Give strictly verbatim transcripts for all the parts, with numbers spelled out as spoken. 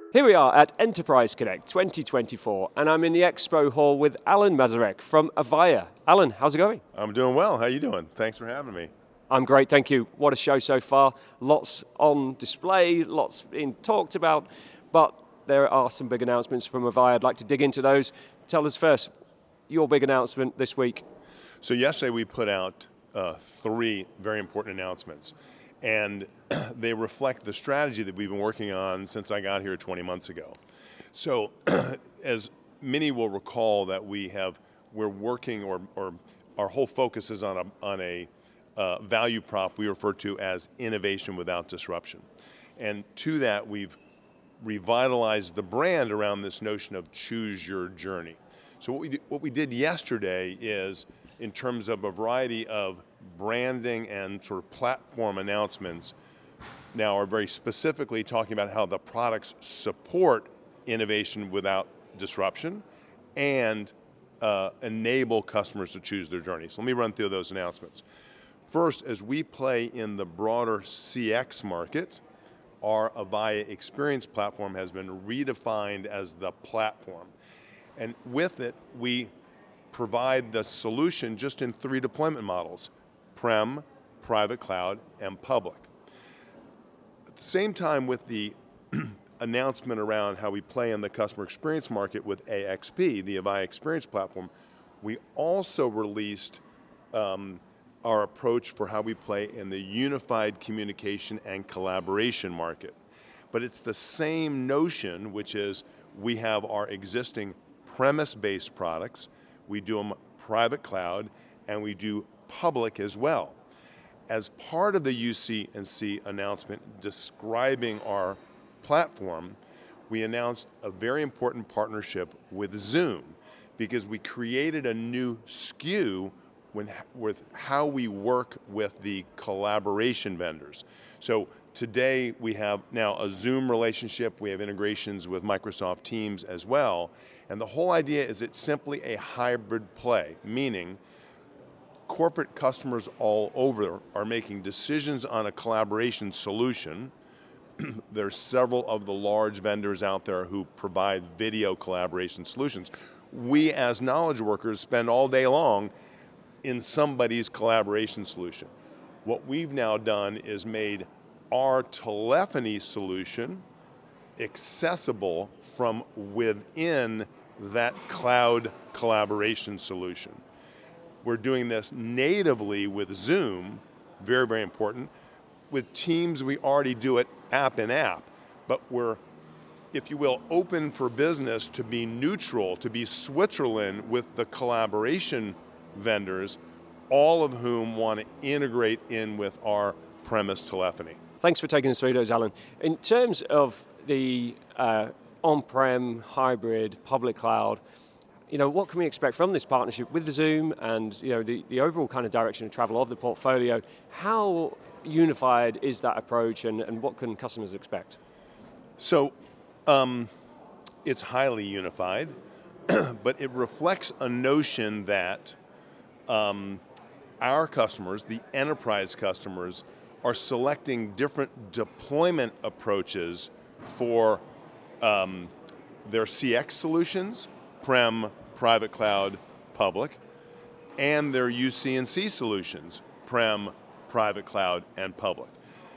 Here we are at Enterprise Connect twenty twenty-four, and I'm in the expo hall with Alan Masarek from Avaya. Alan, how's it going? I'm doing well. How you doing? Thanks for having me. I'm great, thank you. What a show so far. Lots on display, lots being talked about, but there are some big announcements from Avaya. I'd like to dig into those. Tell us first, your big announcement this week. So yesterday we put out uh, three very important announcements, and they reflect the strategy that we've been working on since I got here twenty months ago. So as many will recall that we have, we're working, or, or our whole focus is on a, on a uh, value prop we refer to as innovation without disruption. And to that we've revitalized the brand around this notion of choose your journey. So what we, do, what we did yesterday is, in terms of a variety of branding and sort of platform announcements, now are very specifically talking about how the products support innovation without disruption and uh, enable customers to choose their journey. So let me run through those announcements. First, as we play in the broader C X market, our Avaya Experience Platform has been redefined as the platform. And with it, we provide the solution just in three deployment models: Prem, private cloud, and public. At the same time, with the announcement around how we play in the customer experience market with A X P, the Avaya Experience Platform, we also released um, our approach for how we play in the unified communication and collaboration market. But it's the same notion, which is we have our existing premise-based products, we do them private cloud, and we do public as well. As part of the U C and C announcement describing our platform, we announced a very important partnership with Zoom, because we created a new S K U when, with how we work with the collaboration vendors. So today we have now a Zoom relationship, we have integrations with Microsoft Teams as well, and the whole idea is it's simply a hybrid play, meaning corporate customers all over are making decisions on a collaboration solution. There's several of the large vendors out there who provide video collaboration solutions. We as knowledge workers spend all day long in somebody's collaboration solution. What we've now done is made our telephony solution accessible from within that cloud collaboration solution. We're doing this natively with Zoom, very, very important. With Teams, we already do it app in app, but we're, if you will, open for business to be neutral, to be Switzerland with the collaboration vendors, all of whom want to integrate in with our premise telephony. Thanks for taking us through those, Alan. In terms of the uh, on-prem, hybrid, public cloud, you know, what can we expect from this partnership with Zoom and, you know, the, the overall kind of direction of travel of the portfolio? How unified is that approach, and, and what can customers expect? So, um, it's highly unified, but it reflects a notion that um, our customers, the enterprise customers, are selecting different deployment approaches for um, their C X solutions, Prem, private cloud, public, and their U C and C solutions, Prem, private cloud, and public.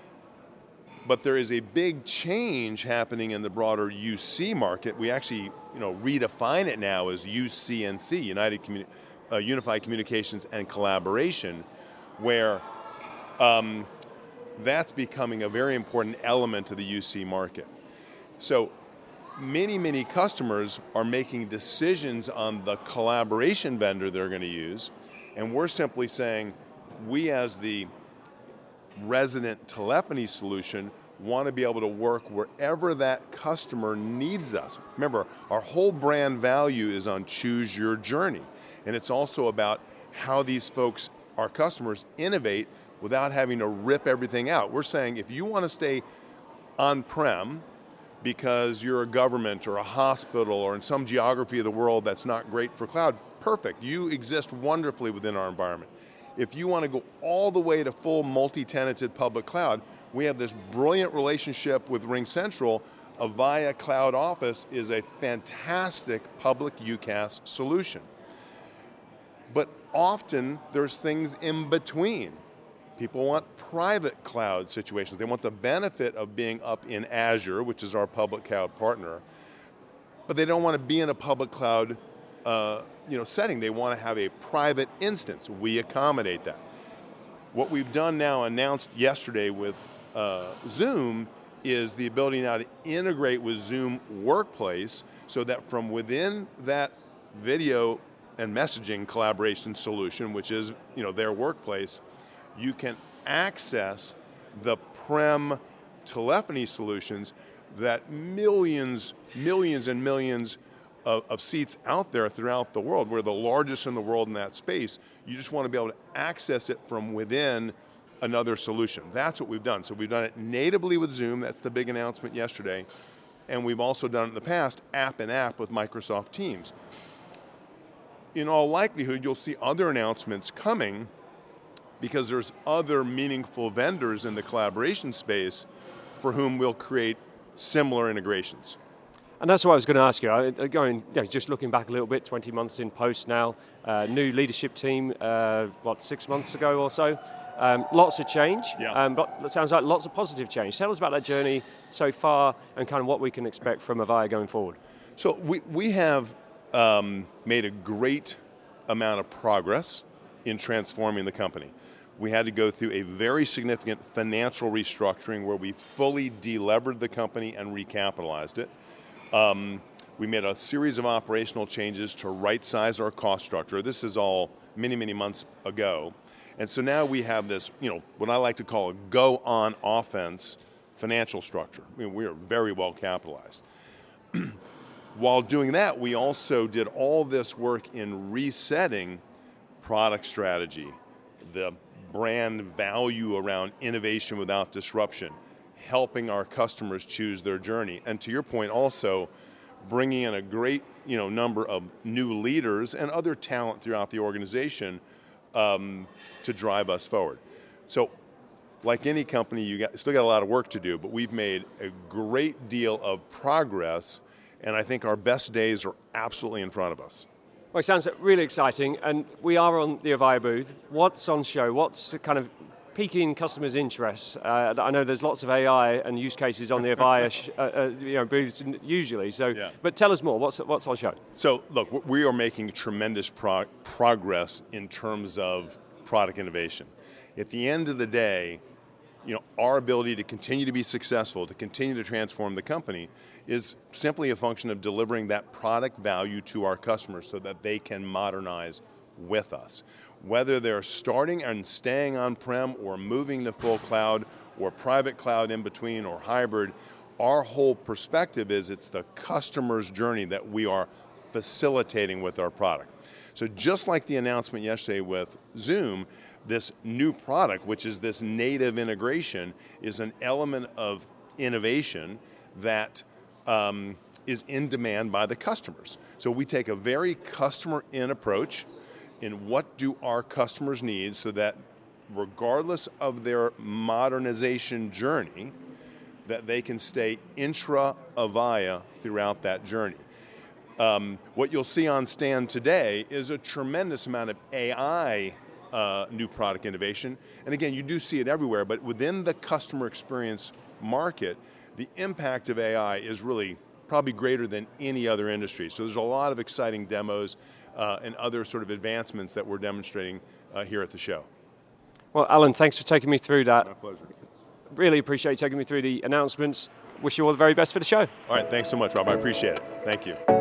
But there is a big change happening in the broader U C market. We actually, you know, redefine it now as U C and C, United Communi- uh, Unified Communications and Collaboration, where um, that's becoming a very important element of the U C market. So many, many customers are making decisions on the collaboration vendor they're going to use, and we're simply saying, we as the resident telephony solution want to be able to work wherever that customer needs us. Remember, our whole brand value is on choose your journey, and it's also about how these folks, our customers, innovate without having to rip everything out. We're saying if you want to stay on-prem because you're a government or a hospital or in some geography of the world that's not great for cloud, perfect. You exist wonderfully within our environment. If you want to go all the way to full multi-tenanted public cloud, we have this brilliant relationship with RingCentral Avaya Cloud Office is a fantastic public UCaaS solution. But often there's things in between. People want private cloud situations. They want the benefit of being up in Azure, which is our public cloud partner, but they don't want to be in a public cloud uh, you know, setting. They want to have a private instance. We accommodate that. What we've done now, announced yesterday with uh, Zoom, is the ability now to integrate with Zoom Workplace so that from within that video and messaging collaboration solution, which is you know, their workplace, you can access the Prem telephony solutions that millions, millions and millions of, of seats out there throughout the world. We're the largest in the world in that space. You just want to be able to access it from within another solution. That's what we've done. So we've done it natively with Zoom, that's the big announcement yesterday, and we've also done it in the past, app in app with Microsoft Teams. In all likelihood, you'll see other announcements coming because there's other meaningful vendors in the collaboration space for whom we'll create similar integrations. And that's what I was going to ask you. I, going, you know, just looking back a little bit, twenty months in post now, uh, new leadership team, uh, what, six months ago or so. Um, lots of change, yeah. um, but it sounds like lots of positive change. Tell us about that journey so far and kind of what we can expect from Avaya going forward. So we, we have um, made a great amount of progress in transforming the company. We had to go through a very significant financial restructuring where we fully delevered the company and recapitalized it. Um, we made a series of operational changes to right-size our cost structure. This is all many, many months ago. And so now we have this, you know, what I like to call a go-on offense financial structure. I mean, we are very well capitalized. While doing that, we also did all this work in resetting product strategy, the brand value around innovation without disruption, helping our customers choose their journey, and to your point also, bringing in a great you know, number of new leaders and other talent throughout the organization um, to drive us forward. So, like any company, you got, still got a lot of work to do, but we've made a great deal of progress, and I think our best days are absolutely in front of us. Well, it sounds really exciting, and we are on the Avaya booth. What's on show? What's kind of piquing customers' interest? Uh, I know there's lots of A I and use cases on the Avaya sh- uh, uh, you know, booths usually, so, yeah. But tell us more, what's, what's on show? So look, we are making tremendous pro- progress in terms of product innovation. At the end of the day, you know, our ability to continue to be successful, to continue to transform the company, is simply a function of delivering that product value to our customers so that they can modernize with us. Whether they're starting and staying on-prem or moving to full cloud or private cloud in between or hybrid, our whole perspective is it's the customer's journey that we are facilitating with our product. So just like the announcement yesterday with Zoom, this new product, which is this native integration, is an element of innovation that um, is in demand by the customers. So we take a very customer-in approach in what do our customers need so that regardless of their modernization journey, that they can stay intra-Avaya throughout that journey. Um, what you'll see on stand today is a tremendous amount of A I uh, new product innovation. And again, you do see it everywhere, but within the customer experience market, the impact of A I is really probably greater than any other industry. So there's a lot of exciting demos uh, and other sort of advancements that we're demonstrating uh, here at the show. Well, Alan, thanks for taking me through that. My pleasure. Really appreciate you taking me through the announcements. Wish you all the very best for the show. All right, thanks so much, Rob. I appreciate it. Thank you.